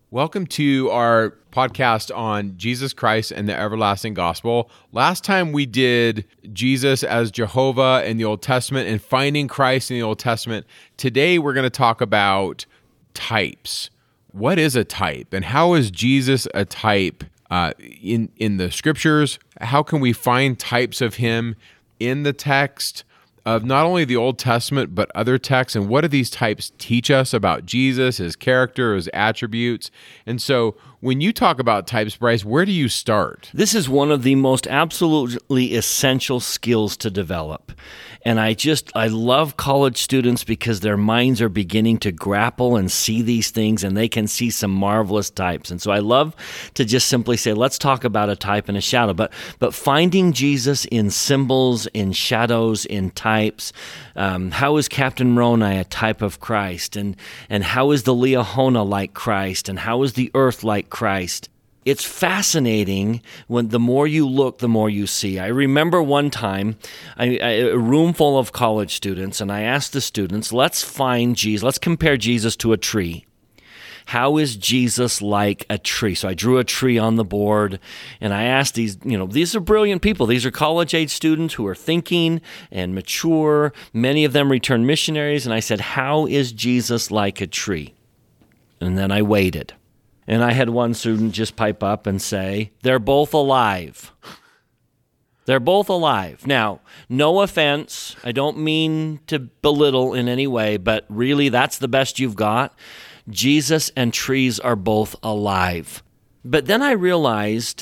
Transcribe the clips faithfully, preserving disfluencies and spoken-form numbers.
Welcome to our podcast on Jesus Christ and the everlasting gospel. Last time we did Jesus as Jehovah in the Old Testament and finding Christ in the Old Testament. Today we're going to talk about types. What is a type, and how is Jesus a type uh, in in the scriptures? How can we find types of him in the text of not only the Old Testament, but other texts? And what do these types teach us about Jesus, his character, his attributes? And so when you talk about types, Bryce, where do you start? This is one of the most absolutely essential skills to develop. And I just, I love college students because their minds are beginning to grapple and see these things, and they can see some marvelous types. And so I love to just simply say, let's talk about a type and a shadow. But but finding Jesus in symbols, in shadows, in types. Um, how is Captain Moroni a type of Christ? And, and how is the Liahona like Christ? And how is the earth like Christ? It's fascinating when the more you look, the more you see. I remember one time, I, I, a room full of college students, and I asked the students, let's find Jesus, let's compare Jesus to a tree. How is Jesus like a tree? So I drew a tree on the board, and I asked these, you know, these are brilliant people. These are college-age students who are thinking and mature. Many of them returned missionaries, and I said, how is Jesus like a tree? And then I waited. And I had one student just pipe up and say, they're both alive. They're both alive. Now, no offense. I don't mean to belittle in any way, but really that's the best you've got. Jesus and trees are both alive. But then I realized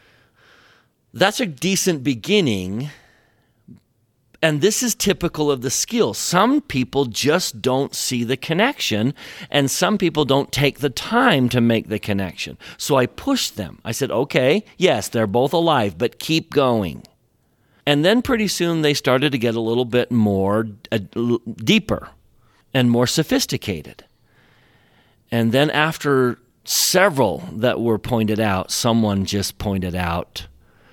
that's a decent beginning. And this is typical of the skill. Some people just don't see the connection, and some people don't take the time to make the connection. So I pushed them. I said, okay, yes, they're both alive, but keep going. And then pretty soon they started to get a little bit more uh, deeper and more sophisticated. And then after several that were pointed out, someone just pointed out,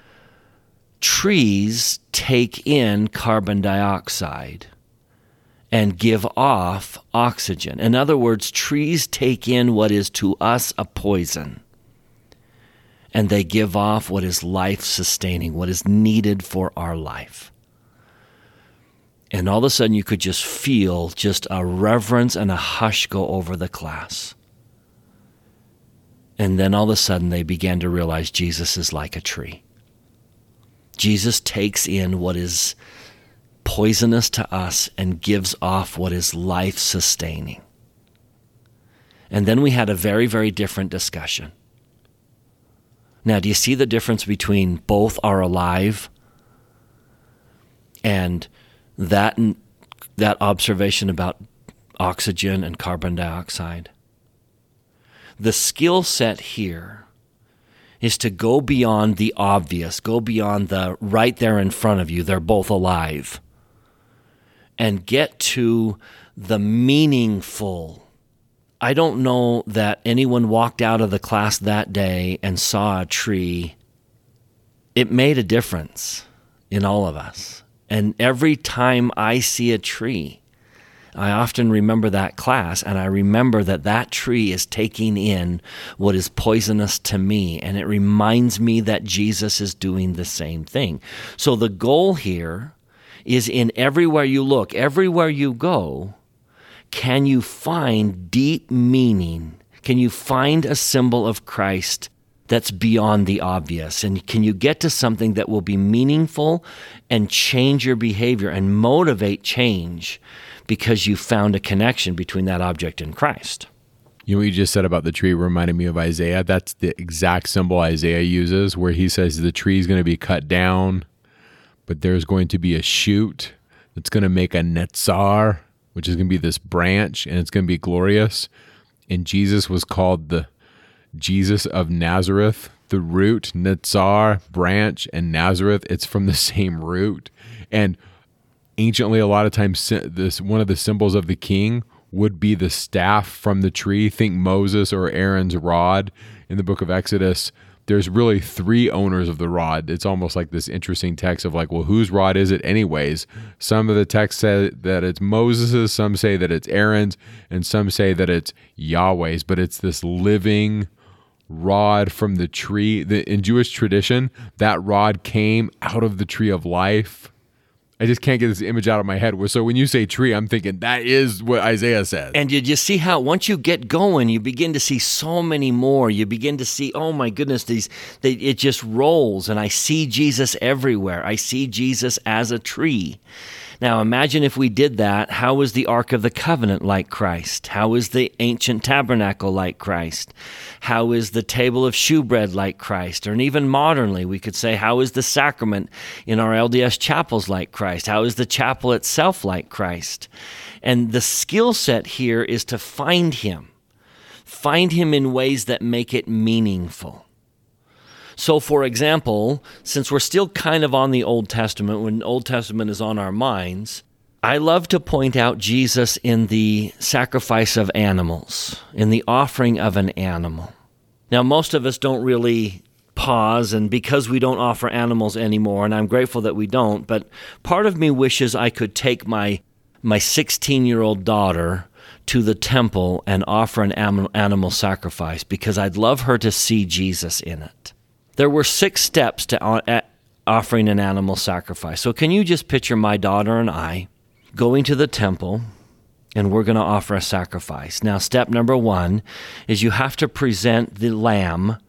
trees take in carbon dioxide and give off oxygen. In other words, trees take in what is to us a poison, and they give off what is life-sustaining, what is needed for our life. And all of a sudden you could just feel just a reverence and a hush go over the class. And then all of a sudden they began to realize Jesus is like a tree. Jesus takes in what is poisonous to us and gives off what is life-sustaining. And then we had a very, very different discussion. Now, do you see the difference between both are alive and that, that observation about oxygen and carbon dioxide? The skill set here is to go beyond the obvious, go beyond the right there in front of you, they're both alive, and get to the meaningful. I don't know that anyone walked out of the class that day and saw a tree. It made a difference in all of us. And every time I see a tree, I often remember that class, and I remember that that tree is taking in what is poisonous to me, and it reminds me that Jesus is doing the same thing. So the goal here is in everywhere you look, everywhere you go, can you find deep meaning? Can you find a symbol of Christ that's beyond the obvious? And can you get to something that will be meaningful and change your behavior and motivate change because you found a connection between that object and Christ? You know what you just said about the tree reminded me of Isaiah. That's the exact symbol Isaiah uses, where he says the tree is going to be cut down, but there's going to be a shoot that's going to make a netzar, which is going to be this branch, and it's going to be glorious. And Jesus was called the Jesus of Nazareth. The root, netzar, branch, and Nazareth, it's from the same root. And anciently, a lot of times, this one of the symbols of the king would be the staff from the tree. Think Moses or Aaron's rod in the book of Exodus. there's really three owners of the rod. It's almost like this interesting text of like, well, whose rod is it anyways? Some of the texts say that it's Moses's, some say that it's Aaron's, and some say that it's Yahweh's, but it's this living rod from the tree. The, in Jewish tradition, that rod came out of the tree of life. I just can't get this image out of my head. So when you say tree, I'm thinking that is what Isaiah says. And did you see how once you get going, you begin to see so many more. You begin to see, oh my goodness, these they, it just rolls. And I see Jesus everywhere. I see Jesus as a tree. Now imagine if we did that. How is the Ark of the Covenant like Christ? How is the ancient tabernacle like Christ? How is the table of shewbread like Christ? Or even modernly, we could say, how is the sacrament in our L D S chapels like Christ? How is the chapel itself like Christ? And the skill set here is to find him. Find him in ways that make it meaningful. So, for example, since we're still kind of on the Old Testament, when Old Testament is on our minds, I love to point out Jesus in the sacrifice of animals, in the offering of an animal. Now, most of us don't really pause, and because we don't offer animals anymore, and I'm grateful that we don't, but part of me wishes I could take my my sixteen-year-old daughter to the temple and offer an animal sacrifice, because I'd love her to see Jesus in it. There were six steps to offering an animal sacrifice. So can you just picture my daughter and I going to the temple, and we're going to offer a sacrifice. Now, step number one is you have to present the lamb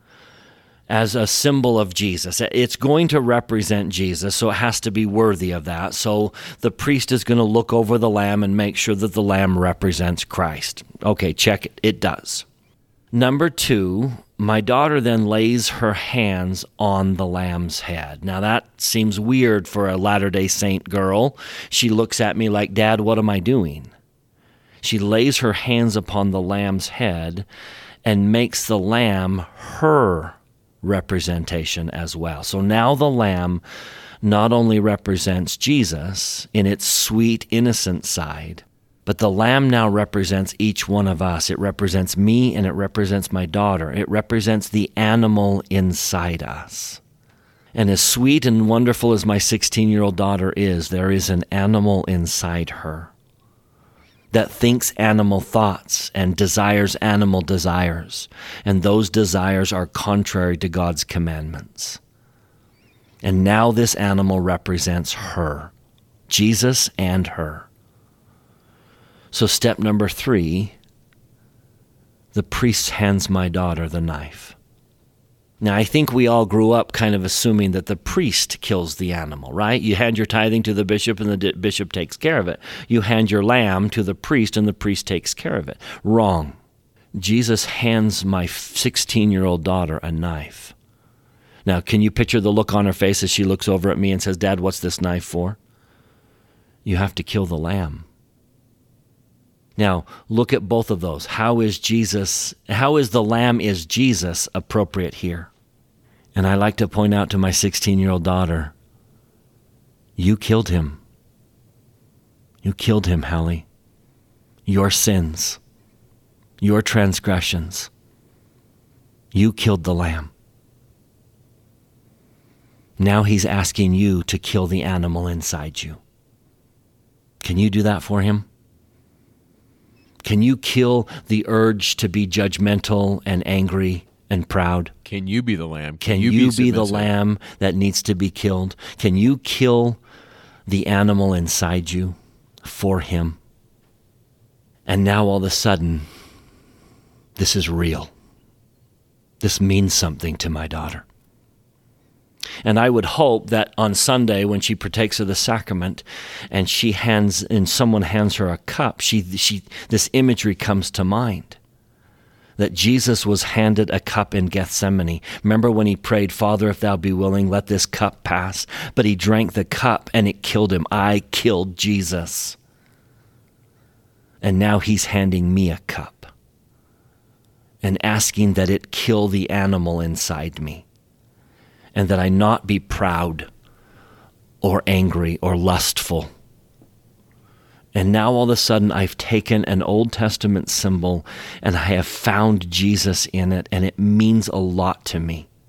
as a symbol of Jesus. It's going to represent Jesus, so it has to be worthy of that. So the priest is going to look over the lamb and make sure that the lamb represents Christ. Okay, check it. It does. Number two, my daughter then lays her hands on the lamb's head. Now that seems weird for a Latter-day Saint girl. She looks at me like, Dad, what am I doing? She lays her hands upon the lamb's head and makes the lamb her representation as well. So now the lamb not only represents Jesus in its sweet, innocent side, but the lamb now represents each one of us. It represents me and it represents my daughter. It represents the animal inside us. And as sweet and wonderful as my sixteen-year-old daughter is, there is an animal inside her that thinks animal thoughts and desires animal desires. And those desires are contrary to God's commandments. And now this animal represents her, Jesus and her. So step number three, the priest hands my daughter the knife. Now, I think we all grew up kind of assuming that the priest kills the animal, right? You hand your tithing to the bishop and the bishop takes care of it. You hand your lamb to the priest and the priest takes care of it. Wrong. Jesus hands my sixteen-year-old daughter a knife. Now, can you picture the look on her face as she looks over at me and says, Dad, what's this knife for? You have to kill the lamb. Now, look at both of those. How is Jesus, how is the lamb is Jesus appropriate here? And I like to point out to my sixteen-year-old daughter, you killed him. You killed him, Hallie. Your sins, your transgressions. You killed the lamb. Now he's asking you to kill the animal inside you. Can you do that for him? Can you kill the urge to be judgmental and angry and proud? Can you be the lamb? Can, Can you, you be, be the lamb that needs to be killed? Can you kill the animal inside you for him? And now all of a sudden, this is real. This means something to my daughter. And I would hope that on Sunday, when she partakes of the sacrament, and she hands, and someone hands her a cup, she, she, this imagery comes to mind. That Jesus was handed a cup in Gethsemane. Remember when he prayed, Father, if thou be willing, let this cup pass. But he drank the cup and it killed him. I killed Jesus. And now he's handing me a cup and asking that it kill the animal inside me. And that I not be proud or angry or lustful. And now all of a sudden I've taken an Old Testament symbol and I have found Jesus in it, and it means a lot to me.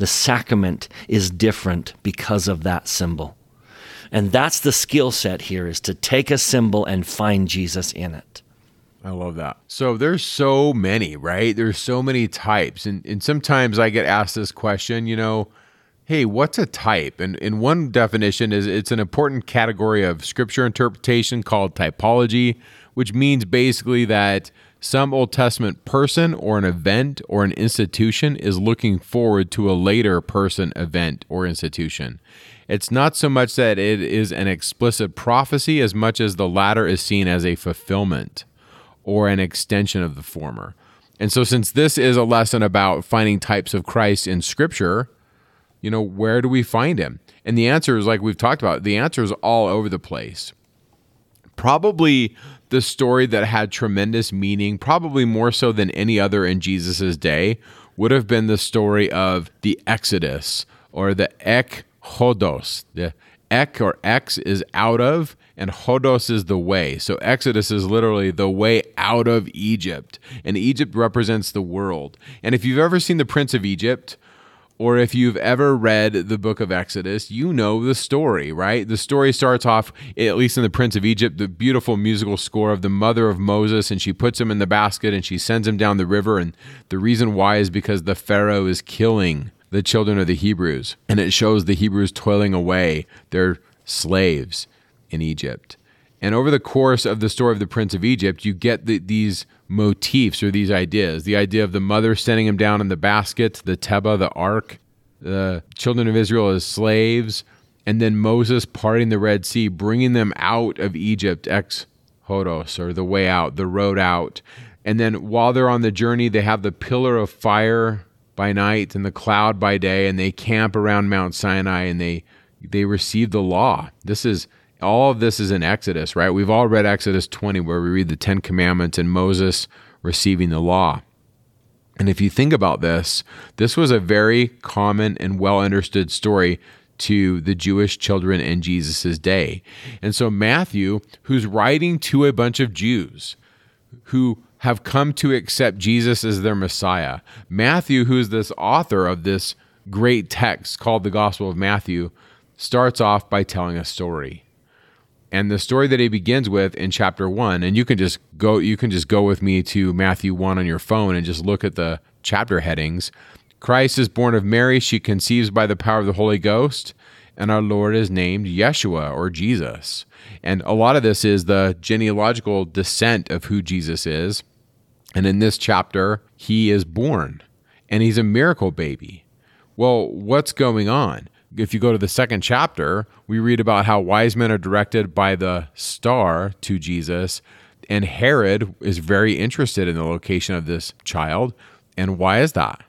The sacrament is different because of that symbol. And that's the skill set here, is to take a symbol and find Jesus in it. I love that. So there's so many, right? There's so many types. And, and sometimes I get asked this question, you know, hey, what's a type? And, and one definition is it's an important category of scripture interpretation called typology, which means basically that some Old Testament person or an event or an institution is looking forward to a later person, event, or institution. It's not so much that it is an explicit prophecy as much as the latter is seen as a fulfillment or an extension of the former. And so since this is a lesson about finding types of Christ in Scripture, you know, where do we find him? And the answer is, like we've talked about, the answer is all over the place. Probably the story that had tremendous meaning, probably more so than any other in Jesus' day, would have been the story of the Exodus, or the ek hodos. The ek or ex is out of, and hodos is the way. So Exodus is literally the way out of Egypt, and Egypt represents the world. And if you've ever seen The Prince of Egypt, or if you've ever read the book of Exodus, you know the story, right? The story starts off, at least in The Prince of Egypt, the beautiful musical score of the mother of Moses, and she puts him in the basket and she sends him down the river. And the reason why is because the Pharaoh is killing the children of the Hebrews. And it shows the Hebrews toiling away, their slaves in Egypt. And over the course of the story of the Prince of Egypt, you get the, these motifs or these ideas. The idea of the mother sending him down in the basket, the Teba, the ark, the children of Israel as slaves, and then Moses parting the Red Sea, bringing them out of Egypt, ex hodos, or the way out, the road out. And then while they're on the journey, they have the pillar of fire by night and the cloud by day, and they camp around Mount Sinai, and they they receive the law. This is all of this is in Exodus, right? We've all read Exodus twenty, where we read the Ten Commandments and Moses receiving the law. And if you think about this, this was a very common and well understood story to the Jewish children in Jesus' day. And so Matthew, who's writing to a bunch of Jews who have come to accept Jesus as their Messiah, Matthew, who's this author of this great text called the Gospel of Matthew, starts off by telling a story. And the story that he begins with in chapter one, and you can just go you can just go with me to Matthew one on your phone and just look at the chapter headings. Christ is born of Mary, she conceives by the power of the Holy Ghost, and our Lord is named Yeshua, or Jesus. And a lot of this is the genealogical descent of who Jesus is. And in this chapter, he is born, and he's a miracle baby. Well, what's going on? If you go to the second chapter, we read about how wise men are directed by the star to Jesus, and Herod is very interested in the location of this child. And why is that?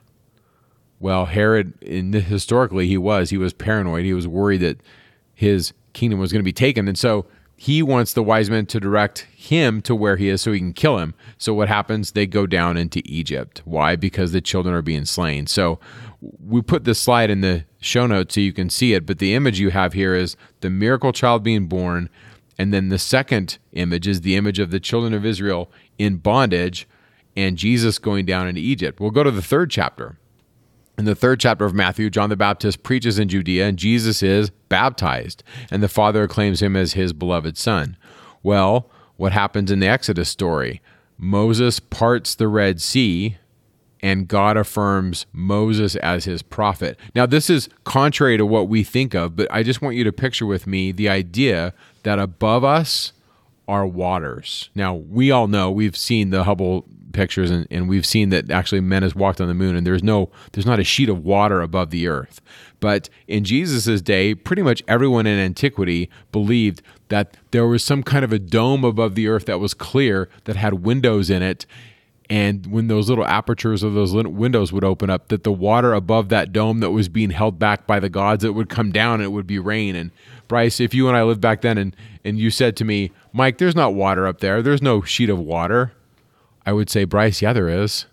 Well, Herod, in the, historically, he was. He was paranoid. He was worried that his kingdom was going to be taken. And so he wants the wise men to direct him to where he is so he can kill him. So what happens? They go down into Egypt. Why? Because the children are being slain. So we put this slide in the show notes so you can see it, but the image you have here is the miracle child being born, and then the second image is the image of the children of Israel in bondage and Jesus going down into Egypt. We'll go to the third chapter. In the third chapter of Matthew, John the Baptist preaches in Judea, and Jesus is baptized, and the Father acclaims him as his beloved Son. Well, what happens in the Exodus story? Moses parts the Red Sea, and God affirms Moses as his prophet. Now, this is contrary to what we think of, but I just want you to picture with me the idea that above us are waters. Now, we all know, we've seen the Hubble pictures, and, and we've seen that actually men has walked on the moon, and there's no, there's not a sheet of water above the earth. But in Jesus' day, pretty much everyone in antiquity believed that there was some kind of a dome above the earth that was clear, that had windows in it. And when those little apertures of those little windows would open up, that the water above that dome that was being held back by the gods, it would come down and it would be rain. And Bryce, if you and I lived back then and, and you said to me, Mike, there's not water up there, there's no sheet of water, I would say, Bryce, yeah, there is.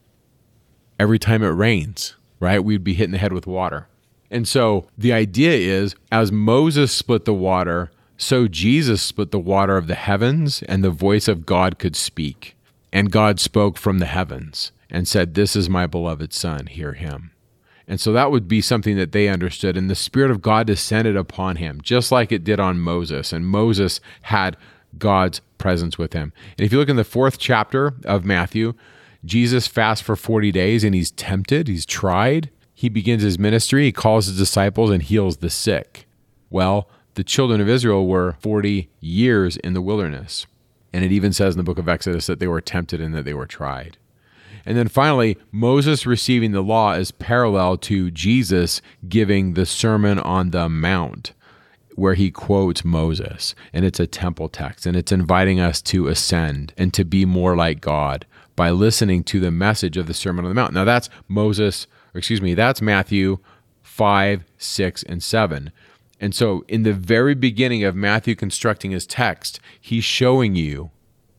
Every time it rains, right, we'd be hitting the head with water. And so the idea is, as Moses split the water, so Jesus split the water of the heavens, and the voice of God could speak. And God spoke from the heavens and said, "This is my beloved Son, hear him." And so that would be something that they understood. And the Spirit of God descended upon him, just like it did on Moses. And Moses had God's presence with him. And if you look in the fourth chapter of Matthew, Jesus fasts for forty days and he's tempted, he's tried. He begins his ministry, he calls his disciples and heals the sick. Well, the children of Israel were forty years in the wilderness. And it even says in the book of Exodus that they were tempted and that they were tried. And then finally, Moses receiving the law is parallel to Jesus giving the Sermon on the Mount, where he quotes Moses. And it's a temple text, and it's inviting us to ascend and to be more like God by listening to the message of the Sermon on the Mount. Now that's Moses, or excuse me, that's Matthew five, six, and seven. And so in the very beginning of Matthew constructing his text, he's showing you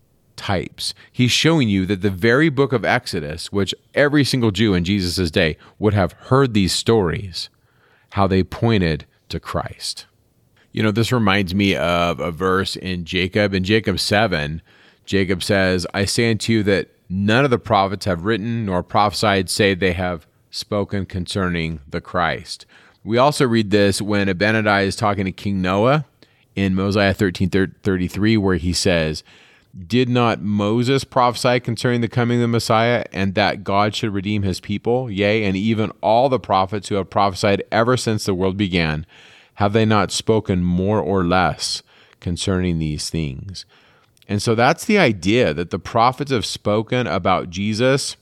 types. He's showing you that the very book of Exodus, which every single Jew in Jesus' day would have heard these stories, how they pointed to Christ. You know, this reminds me of a verse in Jacob. In Jacob seven, Jacob says, I say unto you that none of the prophets have written nor prophesied, save they have spoken concerning the Christ. We also read this when Abinadi is talking to King Noah in Mosiah thirteen thirty-three, where he says, did not Moses prophesy concerning the coming of the Messiah, and that God should redeem his people? Yea, and even all the prophets who have prophesied ever since the world began, have they not spoken more or less concerning these things? And so that's the idea, that the prophets have spoken about Jesus.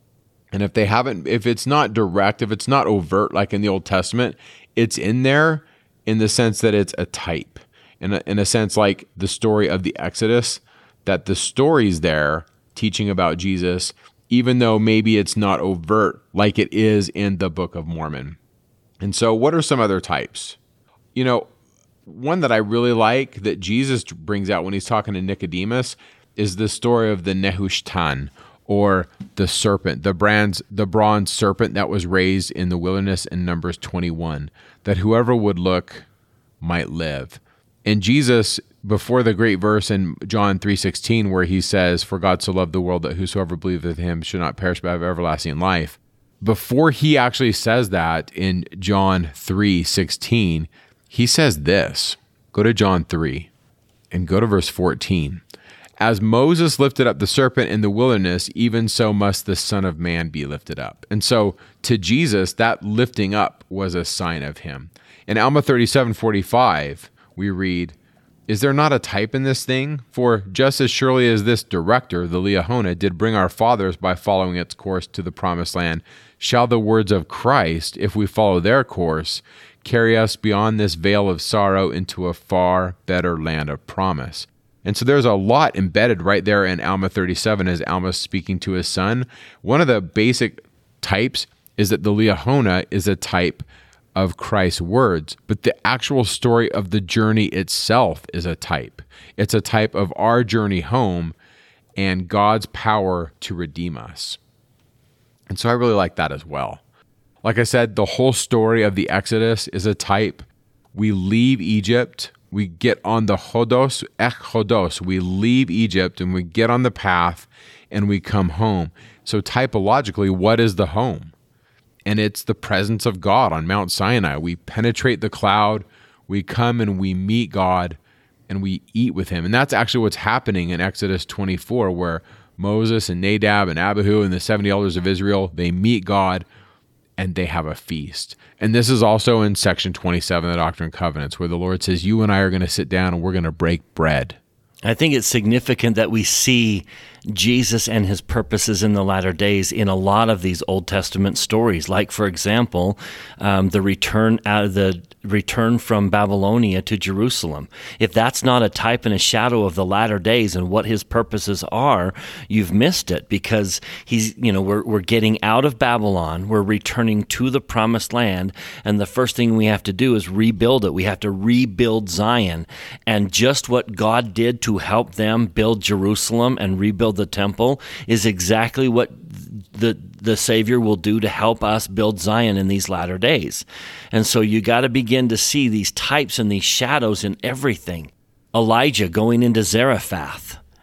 And if they haven't, if it's not direct, if it's not overt like in the Old Testament, it's in there in the sense that it's a type. In a, in a sense like the story of the Exodus, that the story's there teaching about Jesus, even though maybe it's not overt like it is in the Book of Mormon. And so what are some other types? You know, one that I really like that Jesus brings out when he's talking to Nicodemus is the story of the Nehushtan, or the serpent, the bronze, the bronze serpent that was raised in the wilderness in Numbers twenty-one, that whoever would look might live. And Jesus, before the great verse in John three sixteen, where he says, for God so loved the world that whosoever believeth in him should not perish but have everlasting life, before he actually says that in John three sixteen, he says this. Go to John three and go to verse fourteen. As Moses lifted up the serpent in the wilderness, even so must the Son of Man be lifted up. And so to Jesus, that lifting up was a sign of him. In Alma thirty-seven forty-five, we read, is there not a type in this thing? For just as surely as this director, the Liahona, did bring our fathers by following its course to the promised land, shall the words of Christ, if we follow their course, carry us beyond this vale of sorrow into a far better land of promise. And so there's a lot embedded right there in Alma thirty-seven as Alma's speaking to his son. One of the basic types is that the Liahona is a type of Christ's words, but the actual story of the journey itself is a type. It's a type of our journey home and God's power to redeem us. And so I really like that as well. Like I said, the whole story of the Exodus is a type. We leave Egypt. We get on the Hodos, Ech Hodos. We leave Egypt and we get on the path and we come home. So typologically, what is the home? And it's the presence of God on Mount Sinai. We penetrate the cloud, we come and we meet God, and we eat with him. And that's actually what's happening in Exodus twenty-four, where Moses and Nadab and Abihu and the seventy elders of Israel, they meet God and they have a feast. And this is also in section twenty-seven of the Doctrine and Covenants, where the Lord says, you and I are going to sit down and we're going to break bread. I think it's significant that we see Jesus and his purposes in the latter days in a lot of these Old Testament stories. Like, for example, um, the return out of the return from Babylonia to Jerusalem. If that's not a type and a shadow of the latter days and what his purposes are, you've missed it, because he's, you know, we're we're getting out of Babylon, we're returning to the promised land, and the first thing we have to do is rebuild it. We have to rebuild Zion. And just what God did to help them build Jerusalem and rebuild the temple is exactly what the the Savior will do to help us build Zion in these latter days. And so you got to begin to see these types and these shadows in everything. Elijah going into Zarephath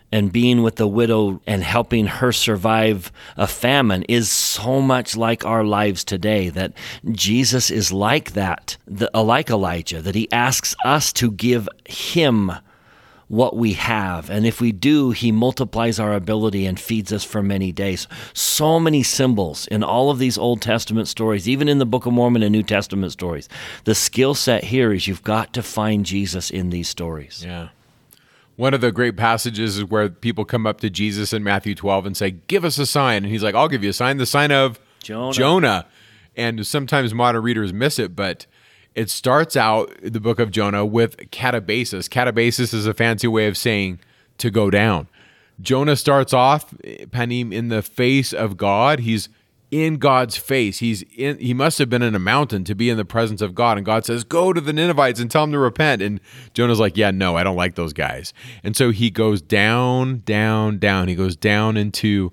and being with the widow and helping her survive a famine is so much like our lives today, that Jesus is like that, the, like Elijah, that he asks us to give him what we have. And if we do, he multiplies our ability and feeds us for many days. So many symbols in all of these Old Testament stories, even in the Book of Mormon and New Testament stories. The skill set here is you've got to find Jesus in these stories. Yeah. One of the great passages is where people come up to Jesus in Matthew twelve and say, give us a sign. And he's like, I'll give you a sign, the sign of Jonah. Jonah. And sometimes modern readers miss it, but it starts out, the book of Jonah, with catabasis. Catabasis is a fancy way of saying to go down. Jonah starts off, Panim, in the face of God. He's in God's face. He's in. He must have been in a mountain to be in the presence of God. And God says, go to the Ninevites and tell them to repent. And Jonah's like, yeah, no, I don't like those guys. And so he goes down, down, down. He goes down into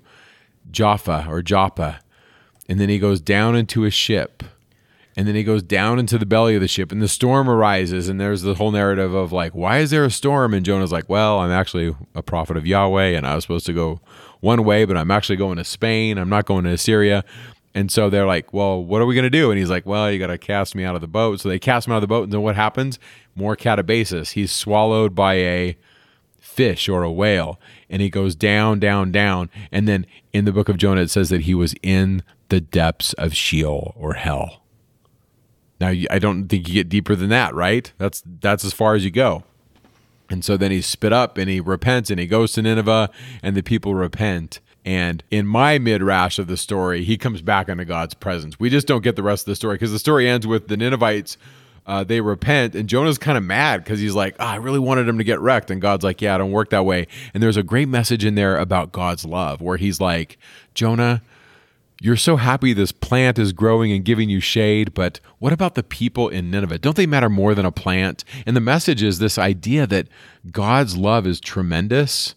Jaffa or Joppa. And then he goes down into a ship. And then he goes down into the belly of the ship, and the storm arises, and there's the whole narrative of like, why is there a storm? And Jonah's like, well, I'm actually a prophet of Yahweh, and I was supposed to go one way, but I'm actually going to Spain. I'm not going to Assyria. And so they're like, well, what are we going to do? And he's like, well, you got to cast me out of the boat. So they cast him out of the boat, and then what happens? More catabasis. He's swallowed by a fish or a whale, and he goes down, down, down. And then in the book of Jonah, it says that he was in the depths of Sheol or hell. Now, I don't think you get deeper than that, right? That's that's as far as you go. And so then he's spit up and he repents and he goes to Nineveh and the people repent. And in my midrash of the story, he comes back into God's presence. We just don't get the rest of the story because the story ends with the Ninevites, uh, they repent, and Jonah's kind of mad because he's like, oh, I really wanted him to get wrecked. And God's like, yeah, it don't work that way. And there's a great message in there about God's love where he's like, Jonah, you're so happy this plant is growing and giving you shade, but what about the people in Nineveh? Don't they matter more than a plant? And the message is this idea that God's love is tremendous,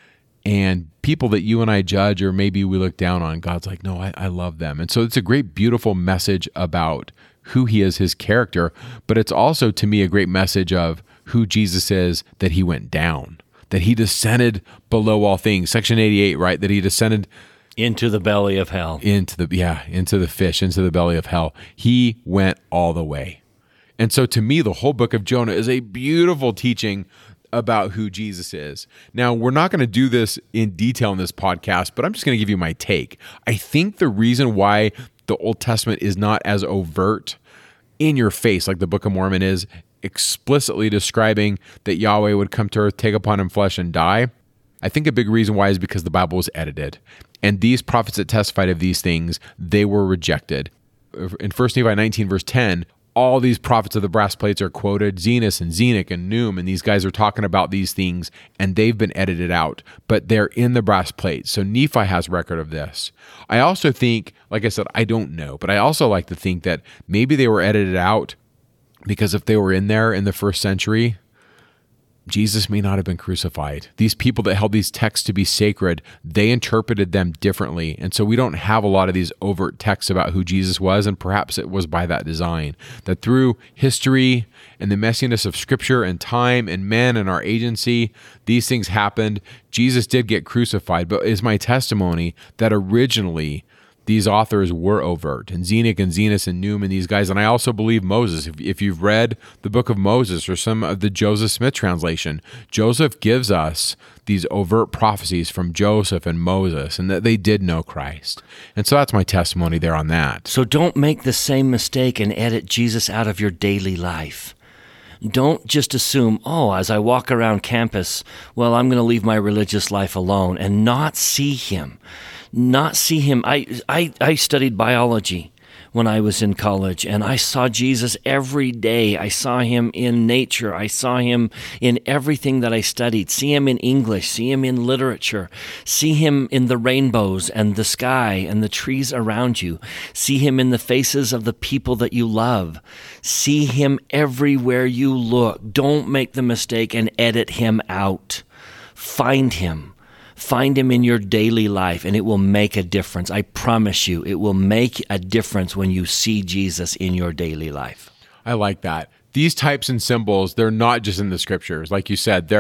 and people that you and I judge or maybe we look down on, God's like, no, I, I love them. And so it's a great, beautiful message about who he is, his character, but it's also, to me, a great message of who Jesus is, that he went down, that he descended below all things. Section eighty-eight, right? That he descended into the belly of hell. Into the, yeah, into the fish, into the belly of hell. He went all the way. And so to me, the whole book of Jonah is a beautiful teaching about who Jesus is. Now, we're not going to do this in detail in this podcast, but I'm just going to give you my take. I think the reason why the Old Testament is not as overt, in your face, like the Book of Mormon is, explicitly describing that Yahweh would come to earth, take upon him flesh, and die, I think a big reason why is because the Bible was edited. And these prophets that testified of these things, they were rejected. In First Nephi nineteen, verse ten, all these prophets of the brass plates are quoted, Zenos and Zenock and Noom, and these guys are talking about these things, and they've been edited out, but they're in the brass plates. So Nephi has record of this. I also think, like I said, I don't know, but I also like to think that maybe they were edited out because if they were in there in the first century, Jesus may not have been crucified. These people that held these texts to be sacred, they interpreted them differently. And so we don't have a lot of these overt texts about who Jesus was, and perhaps it was by that design. That through history and the messiness of Scripture and time and men and our agency, these things happened. Jesus did get crucified, but it's my testimony that originally these authors were overt, and Zenock and Zenos and Noom and these guys. And I also believe Moses. If, if you've read the book of Moses or some of the Joseph Smith translation, Joseph gives us these overt prophecies from Joseph and Moses, and that they did know Christ. And so that's my testimony there on that. So don't make the same mistake and edit Jesus out of your daily life. Don't just assume, oh, as I walk around campus, well, I'm going to leave my religious life alone and not see him. Not see him. I, I I studied biology when I was in college, and I saw Jesus every day. I saw him in nature. I saw him in everything that I studied. See him in English. See him in literature. See him in the rainbows and the sky and the trees around you. See him in the faces of the people that you love. See him everywhere you look. Don't make the mistake and edit him out. Find him. Find him in your daily life, and it will make a difference. I promise you, it will make a difference when you see Jesus in your daily life. I like that. These types and symbols, they're not just in the Scriptures. Like you said, they're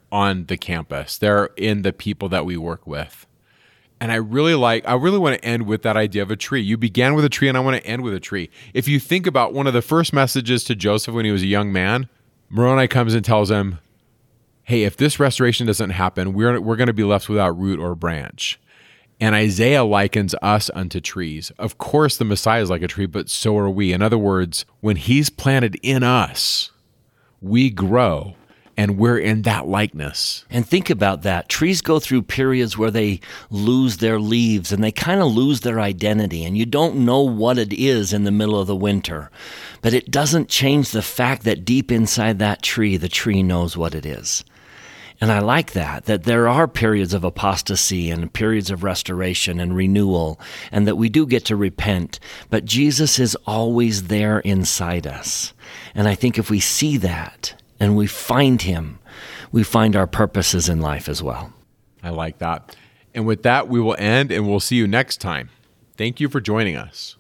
on the campus. They're in the people that we work with. And I really like, I really want to end with that idea of a tree. You began with a tree, and I want to end with a tree. If you think about one of the first messages to Joseph when he was a young man, Moroni comes and tells him, hey, if this restoration doesn't happen, we're, we're going to be left without root or branch. And Isaiah likens us unto trees. Of course, the Messiah is like a tree, but so are we. In other words, when he's planted in us, we grow. And we're in that likeness. And think about that. Trees go through periods where they lose their leaves and they kind of lose their identity. And you don't know what it is in the middle of the winter. But it doesn't change the fact that deep inside that tree, the tree knows what it is. And I like that, that there are periods of apostasy and periods of restoration and renewal, and that we do get to repent. But Jesus is always there inside us. And I think if we see that, and we find him, we find our purposes in life as well. I like that. And with that, we will end, and we'll see you next time. Thank you for joining us.